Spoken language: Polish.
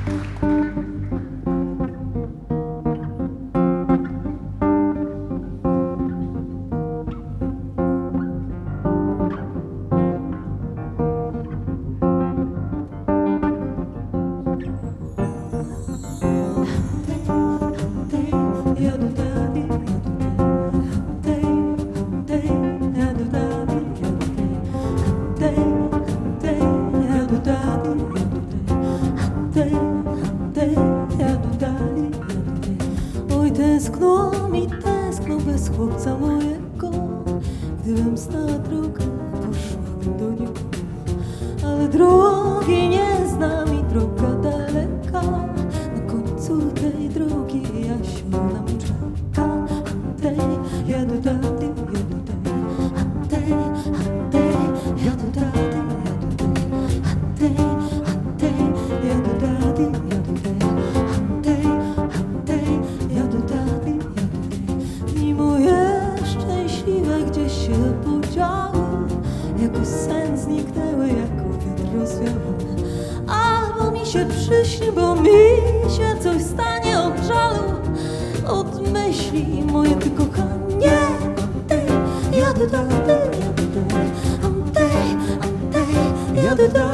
Oj, tęskno bez chłopca mojego. Gdybym znała drogę, poszłabym do niego. Ale drogi nie znam i droga daleka. Na końcu tej drogi Jasiu na mnie czeka. Antej, ja do taty, ja do taty. Antej, ja do taty, ja do taty. Antej, ja do taty, ja do taty. Antej, ja do taty, ja do taty. Dni moje szczęśliwe gdzieś się podziały, jako sen zniknęły, jako wiatr rozwiały. Albo mi się przyśni, bo mi się coś stanie od żalu, od myśli moje ty kochanie. Antej, ja do taty, ja do taty. Antej, ja do taty.